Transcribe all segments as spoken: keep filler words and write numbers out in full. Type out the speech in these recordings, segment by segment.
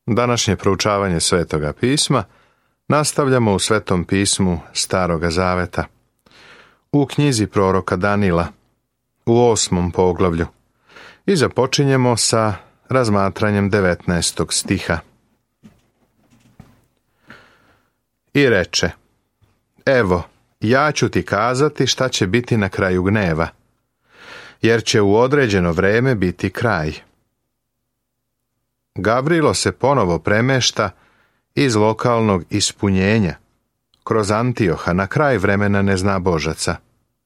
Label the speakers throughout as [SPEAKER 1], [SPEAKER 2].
[SPEAKER 1] Današnje proučavanje Svetoga pisma nastavljamo u Svetom pismu Staroga zaveta, u knjizi proroka Danila, u osmom poglavlju, i započinjemo sa razmatranjem devetnaestog stiha. I reče: Evo, ja ću ti kazati šta će biti na kraju gneva, jer će u određeno vreme biti kraj. Gavrilo se ponovo premešta iz lokalnog ispunjenja kroz Antioha na kraj vremena neznabožaca.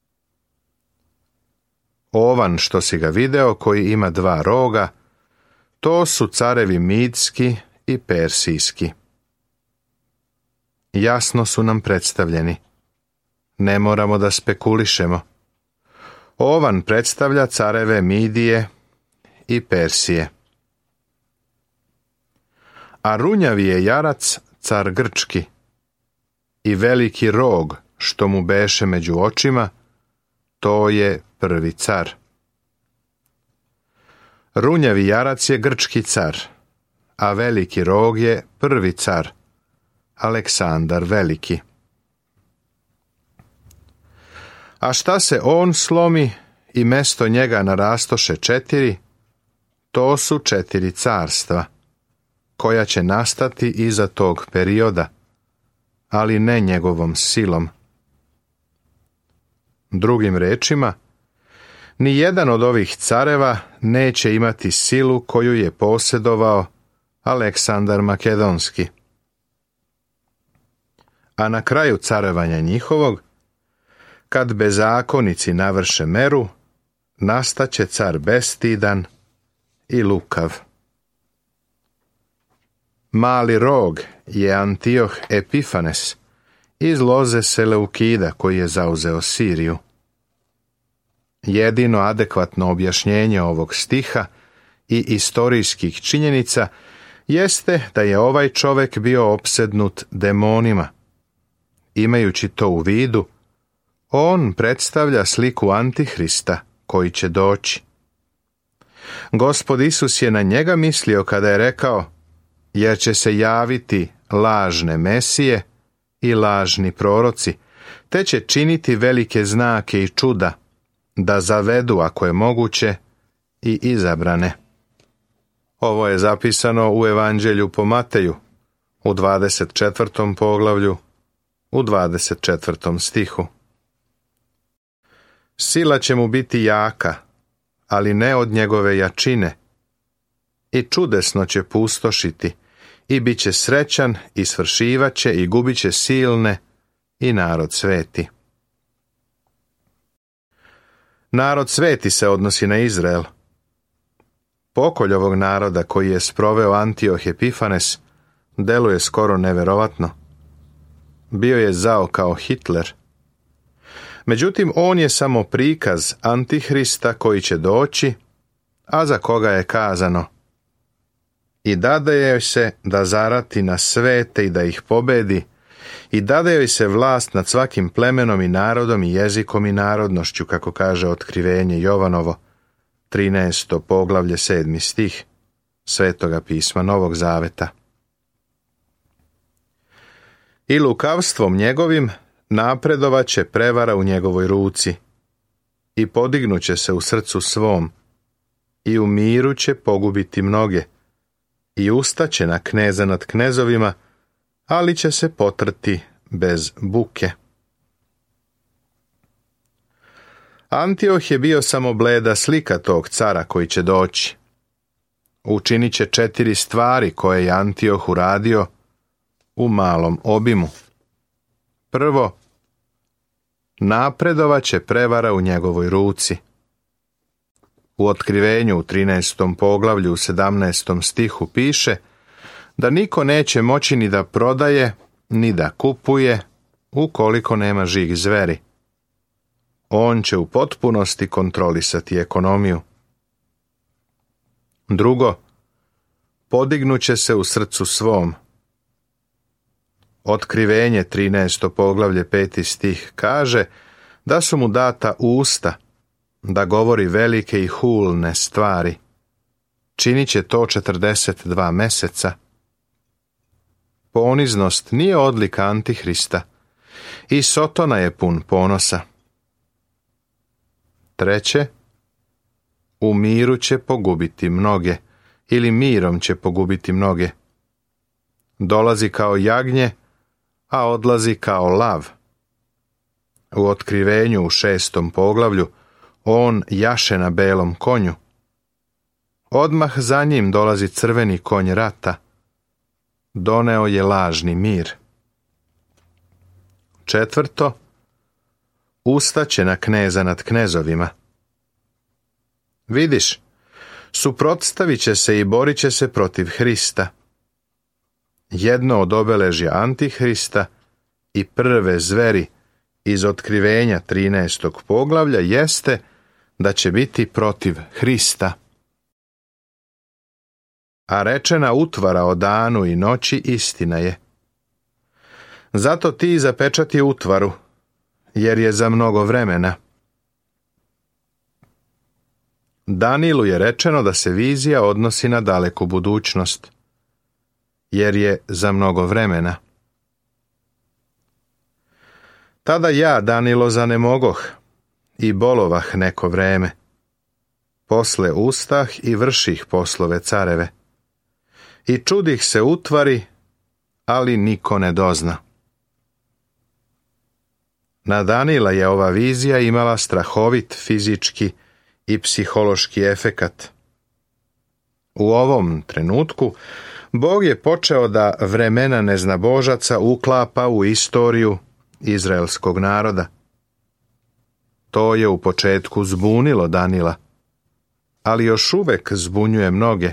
[SPEAKER 1] Ovan što si ga video, koji ima dva roga, to su carevi Midski i Persijski. Jasno su nam predstavljeni. Ne moramo da spekulišemo. Ovan predstavlja careve Midije i Persije. A runjavi je jarac car Grčki i veliki rog što mu beše među očima, to je prvi car. Runjavi jarac je grčki car, a veliki rog je prvi car, Aleksandar Veliki. A šta se on slomi i mesto njega narastoše četiri, to su četiri carstva, koja će nastati iza tog perioda, ali ne njegovom silom. Drugim rečima, ni jedan od ovih careva neće imati silu koju je posjedovao Aleksandar Makedonski. A na kraju carevanja njihovog, kad bezakonici navrše meru, nastaće car bestidan i lukav. Mali rog je Antioh Epifanes iz loze Seleukida, koji je zauzeo Siriju. Jedino adekvatno objašnjenje ovog stiha i istorijskih činjenica jeste da je ovaj čovjek bio opsednut demonima. Imajući to u vidu, on predstavlja sliku Antihrista koji će doći. Gospod Isus je na njega mislio kada je rekao: jer će se javiti lažne mesije i lažni proroci, te će činiti velike znake i čuda, da zavedu, ako je moguće, i izabrane. Ovo je zapisano u Evanđelju po Mateju, u dvadeset četvrtom poglavlju, u dvadeset četvrtom stihu. Sila će mu biti jaka, ali ne od njegove jačine, i čudesno će pustošiti, i bit će srećan, i svršivat će, i gubit će silne, i narod sveti. Narod sveti se odnosi na Izrael. Pokolj ovog naroda koji je sproveo Antioh Epifanes deluje skoro neverovatno. Bio je zao kao Hitler. Međutim, on je samo prikaz Antihrista koji će doći, a za koga je kazano: i dade joj se da zarati na svete i da ih pobedi, i dade joj se vlast nad svakim plemenom i narodom i jezikom i narodnošću, kako kaže Otkrivenje Jovanovo, trinaesto poglavlje, sedmi stih Svetoga pisma Novog Zaveta. I lukavstvom njegovim napredovaće prevara u njegovoj ruci, i podignuće se u srcu svom, i u miru će pogubiti mnoge, i ustaće na kneza nad knezovima, ali će se potrti bez buke. Antioh je bio samo bleda slika tog cara koji će doći. Učinit će četiri stvari koje je Antioh uradio u malom obimu. Prvo, napredovaće prevara u njegovoj ruci. U Otkrivenju u trinaestom poglavlju u sedamnaestom stihu piše da niko neće moći ni da prodaje, ni da kupuje, ukoliko nema žig zveri. On će u potpunosti kontrolisati ekonomiju. Drugo, podignuće se u srcu svom. Otkrivenje trinaesto poglavlje peti stih kaže da su mu data usta, da govori velike i hulne stvari. Činit će to četrdeset dva meseca Poniznost nije odlika Antihrista i Sotona je pun ponosa. Treće, u miru će pogubiti mnoge ili mirom će pogubiti mnoge. Dolazi kao jagnje, a odlazi kao lav. U Otkrivenju u šestom poglavlju on jaše na belom konju. Odmah za njim dolazi crveni konj rata. Doneo je lažni mir. Četvrto, ustaće na kneza nad knezovima. Vidiš, suprotstavit će se i borit će se protiv Hrista. Jedno od obeležja Antihrista i prve zveri iz Otkrivenja trinaestog poglavlja jeste da će biti protiv Hrista. A rečena utvara o danu i noći istina je. Zato ti zapečati utvaru, jer je za mnogo vremena. Danilu je rečeno da se vizija odnosi na daleku budućnost, jer je za mnogo vremena. Tada ja, Danilo, zanemogoh i bolovah neko vreme. Posle ustah i vrših poslove careve. I čudih se utvari, ali niko ne dozna. Na Danila je ova vizija imala strahovit fizički i psihološki efekat. U ovom trenutku Bog je počeo da vremena neznabožaca uklapa u istoriju izraelskog naroda. To je u početku zbunilo Danila, ali još uvek zbunjuje mnoge.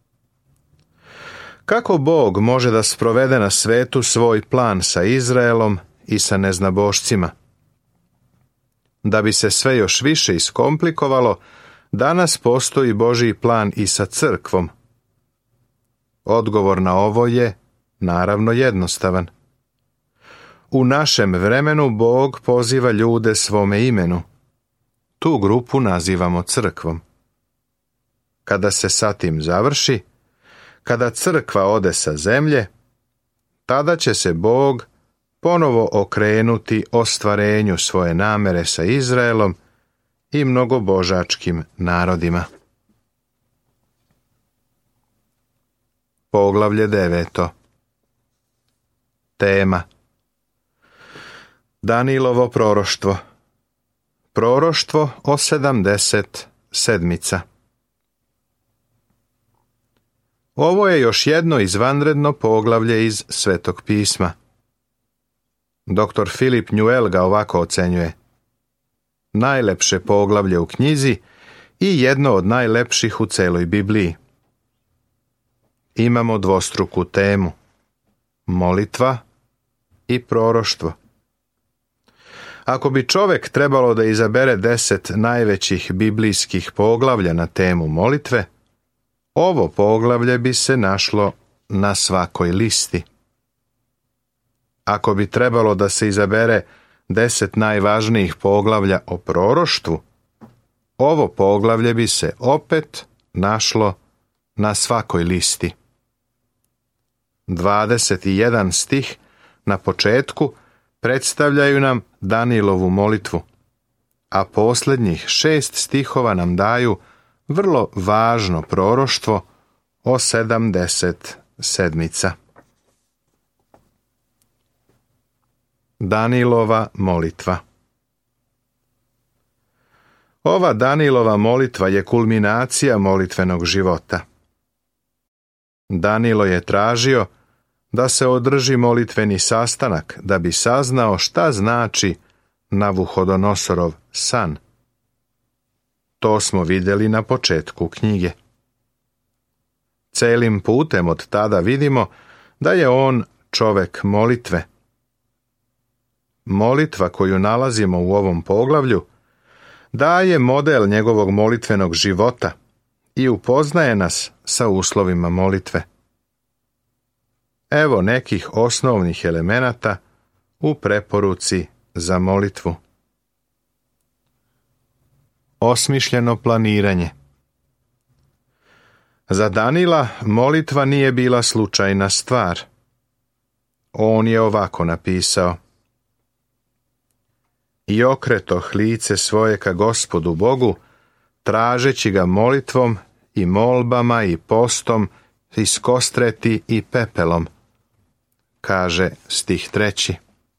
[SPEAKER 1] Kako Bog može da sprovede na svetu svoj plan sa Izraelom i sa neznabošcima? Da bi se sve još više iskomplikovalo, danas postoji Božji plan i sa crkvom. Odgovor na ovo je, naravno, jednostavan. U našem vremenu Bog poziva ljude svome imenu. Tu grupu nazivamo crkvom. Kada se sa tim završi, kada crkva ode sa zemlje, tada će se Bog ponovo okrenuti ostvarenju svoje namere sa Izraelom i mnogobožačkim narodima. Poglavlje deveto. Tema: Danilovo proroštvo. Proroštvo o sedamdeset sedmica. Ovo je još jedno izvanredno poglavlje iz Svetog pisma. doktor Philip Newell ga ovako ocenjuje: najlepše poglavlje u knjizi i jedno od najlepših u celoj Bibliji. Imamo dvostruku temu: molitva i proroštvo. Ako bi čovek trebalo da izabere deset najvećih biblijskih poglavlja na temu molitve, ovo poglavlje bi se našlo na svakoj listi. Ako bi trebalo da se izabere deset najvažnijih poglavlja o proroštvu, ovo poglavlje bi se opet našlo na svakoj listi. dvadeset jedan stih na početku predstavljaju nam Danilovu molitvu, a posljednjih šest stihova nam daju vrlo važno proroštvo o sedamdeset sedmica. Danilova molitva. Ova Danilova molitva je kulminacija molitvenog života. Danilo je tražio da se održi molitveni sastanak da bi saznao šta znači Navuhodonosorov san. To smo vidjeli na početku knjige. Celim putem od tada vidimo da je on čovek molitve. Molitva koju nalazimo u ovom poglavlju daje model njegovog molitvenog života i upoznaje nas sa uslovima molitve. Evo nekih osnovnih elemenata u preporuci za molitvu. Osmišljeno planiranje. Za Danila molitva nije bila slučajna stvar. On je ovako napisao: I okretoh lice svoje ka Gospodu Bogu, tražeći ga molitvom i molbama i postom, iskostreti i pepelom. Kaže stih treći.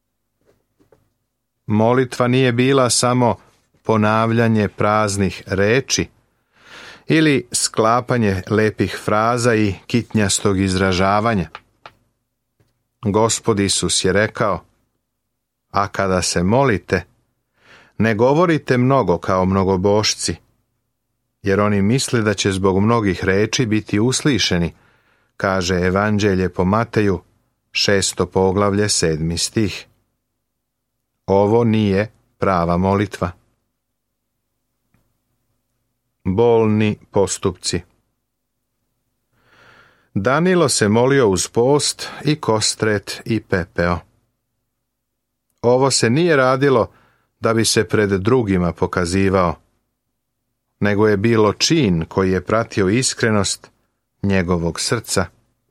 [SPEAKER 1] Molitva nije bila samo ponavljanje praznih reči ili sklapanje lepih fraza i kitnjastog izražavanja. Gospod Isus je rekao: A kada se molite, ne govorite mnogo kao mnogobošci, jer oni misle da će zbog mnogih reči biti uslišeni, kaže Evanđelje po Mateju, šesto poglavlje, sedmi stih. Ovo nije prava molitva. Bolni postupci. Danilo se molio uz post i kostret i pepeo. Ovo se nije radilo da bi se pred drugima pokazivao, nego je bilo čin koji je pratio iskrenost njegovog srca.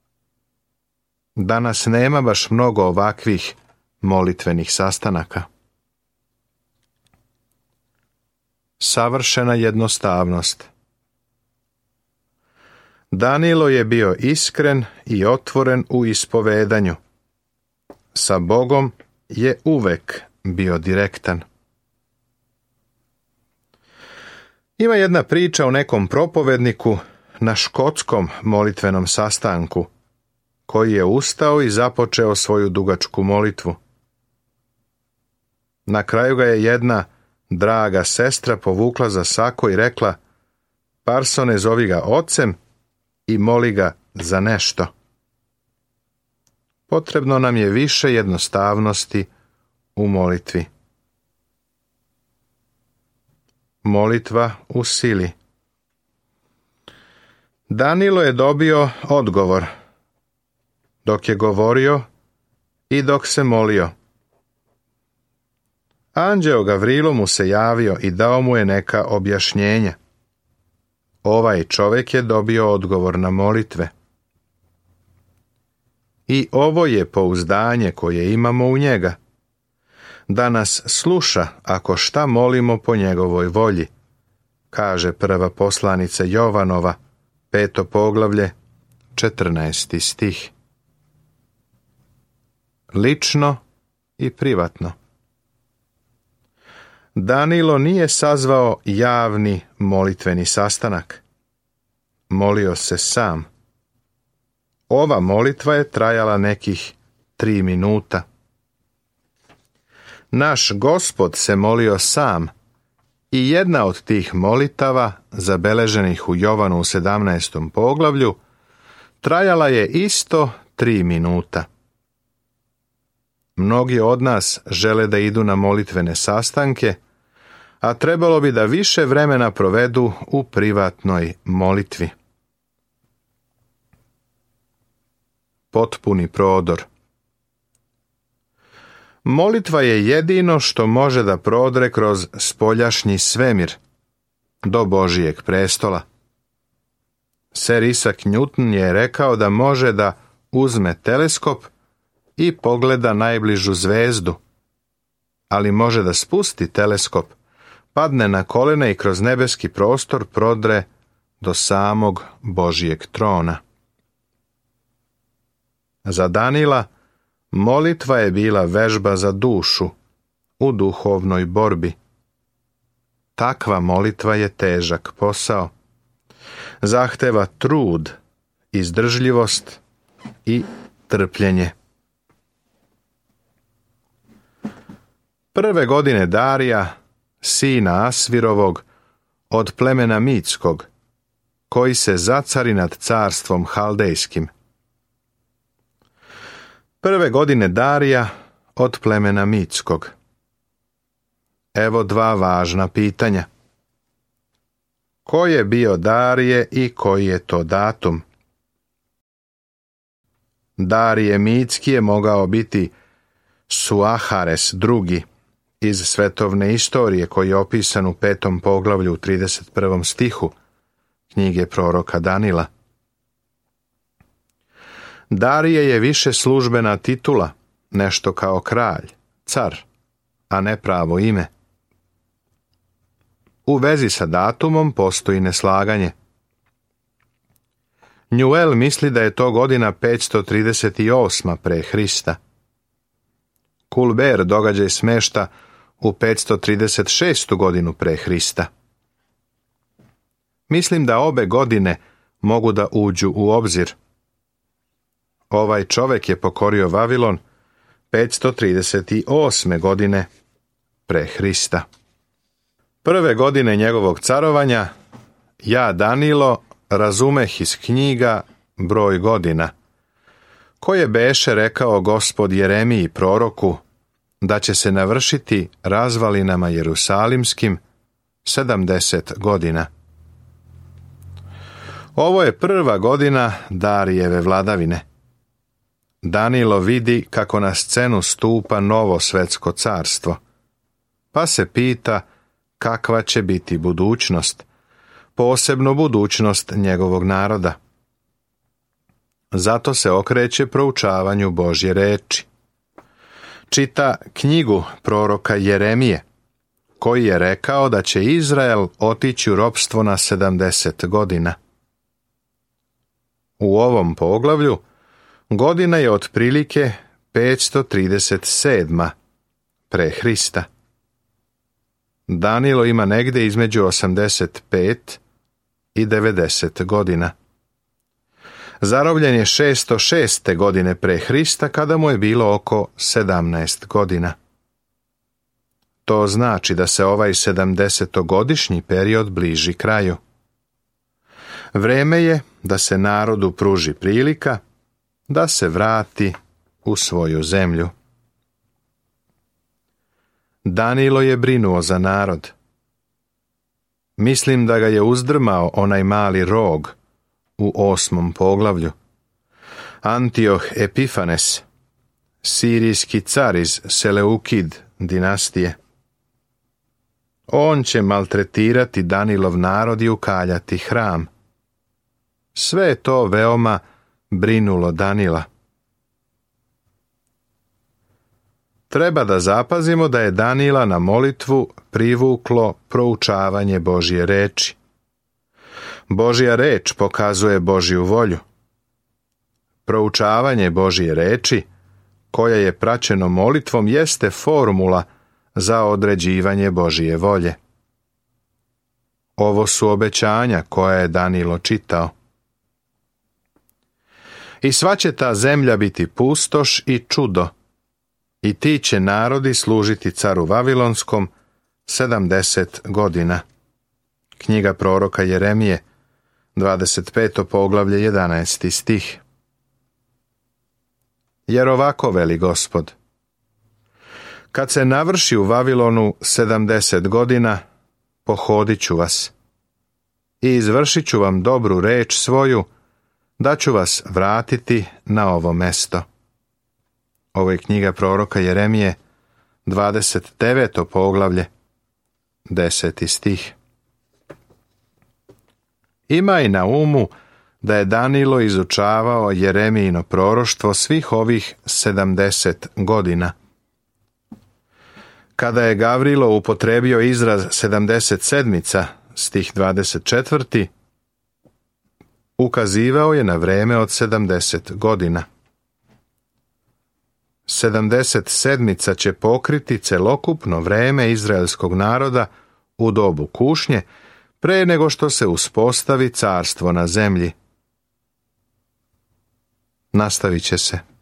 [SPEAKER 1] Danas nema baš mnogo ovakvih molitvenih sastanaka. Savršena jednostavnost. Danilo je bio iskren i otvoren u ispovedanju. Sa Bogom je uvek bio direktan. Ima jedna priča o nekom propovedniku na škotskom molitvenom sastanku, koji je ustao i započeo svoju dugačku molitvu. Na kraju ga je jedna draga sestra povukla za sako i rekla: Parsone, zovi ga ocem i moli ga za nešto. Potrebno nam je više jednostavnosti u molitvi. Molitva u sili. Danilo je dobio odgovor dok je govorio i dok se molio. Anđeo Gavrilo mu se javio i dao mu je neka objašnjenja. Ovaj čovjek je dobio odgovor na molitve. I ovo je pouzdanje koje imamo u njega, da nas sluša ako šta molimo po njegovoj volji, kaže prva poslanica Jovanova, peto poglavlje, četrnaesti stih. Lično i privatno. Danilo nije sazvao javni molitveni sastanak. Molio se sam. Ova molitva je trajala nekih tri minuta. Naš Gospod se molio sam i jedna od tih molitava, zabeleženih u Jovanu u sedamnaestom poglavlju, trajala je isto tri minuta. Mnogi od nas žele da idu na molitvene sastanke, a trebalo bi da više vremena provedu u privatnoj molitvi. Potpuni prodor. Molitva je jedino što može da prodre kroz spoljašnji svemir do Božijeg prestola. Sir Isaac Newton je rekao da može da uzme teleskop i pogleda najbližu zvezdu, ali može da spusti teleskop, padne na kolena i kroz nebeski prostor prodre do samog Božijeg trona. Za Danila molitva je bila vežba za dušu u duhovnoj borbi. Takva molitva je težak posao. Zahteva trud, izdržljivost i trpljenje. Prve godine Darija, sina Asvirovog, od plemena Mitskog, koji se zacari nad carstvom Haldejskim. Prve godine Darija od plemena Mitskog. Evo dva važna pitanja. Ko je bio Darije i koji je to datum? Darije Mitski je mogao biti Suahares drugi iz svetovne istorije koji je opisan u petom poglavlju u trideset prvom stihu knjige proroka Danila. Darije je više službena titula, nešto kao kralj, car, a ne pravo ime. U vezi sa datumom postoji neslaganje. Njuel misli da je to godina petsto trideset osma pre Hrista. Kulber događaj smešta u petsto trideset šestu godinu pre Hrista. Mislim da obe godine mogu da uđu u obzir. Ovaj čovek je pokorio Vavilon petsto trideset osme godine pre Hrista. Prve godine njegovog carovanja ja, Danilo, razumeh iz knjiga broj godina, koje beše rekao Gospod Jeremiji proroku, da će se navršiti razvalinama Jerusalimskim sedamdeset godina. Ovo je prva godina Darijeve vladavine. Danilo vidi kako na scenu stupa novo svetsko carstvo, pa se pita kakva će biti budućnost, posebno budućnost njegovog naroda. Zato se okreće proučavanju Božje reči. Čita knjigu proroka Jeremije, koji je rekao da će Izrael otići u ropstvo na sedamdeset godina. U ovom poglavlju godina je otprilike petsto trideset sedma pre Hrista. Danilo ima negde između osamdeset pet i devedeset godina. Zarobljen je šesto šeste godine pre Hrista, kada mu je bilo oko sedamnaest godina. To znači da se ovaj sedamdesetogodišnji period bliži kraju. Vreme je da se narodu pruži prilika da se vrati u svoju zemlju. Danilo je brinuo za narod. Mislim da ga je uzdrmao onaj mali rog u osmom poglavlju. Antioh Epifanes, sirijski car iz Seleukid dinastije. On će maltretirati Danilov narod i ukaljati hram. Sve je to veoma brinulo Danila. Treba da zapazimo da je Danila na molitvu privuklo proučavanje Božje reči. Božja reč pokazuje Božju volju. Proučavanje Božje reči, koja je praćeno molitvom, jeste formula za određivanje Božje volje. Ovo su obećanja koja je Danilo čitao. I sva će ta zemlja biti pustoš i čudo, i ti će narodi služiti caru Vavilonskom sedamdeset godina. Knjiga proroka Jeremije, dvadeset peto poglavlje, jedanaesti stih. Jer ovako veli Gospod: kad se navrši u Vavilonu sedamdeset godina, pohodit ću vas i izvršit ću vam dobru reč svoju, da ću vas vratiti na ovo mesto. Ovo je knjiga proroka Jeremije, dvadeset deveto poglavlje, deseti stih. Imaj na umu da je Danilo izučavao Jeremijino proroštvo svih ovih sedamdeset godina. Kada je Gavrilo upotrebio izraz sedamdeset sedmica, stih dvadeset četvrti, ukazivao je na vreme od sedamdeset godina. Sedamdeset sedmica će pokriti celokupno vreme izraelskog naroda u dobu kušnje, pre nego što se uspostavi carstvo na zemlji. Nastavit će se.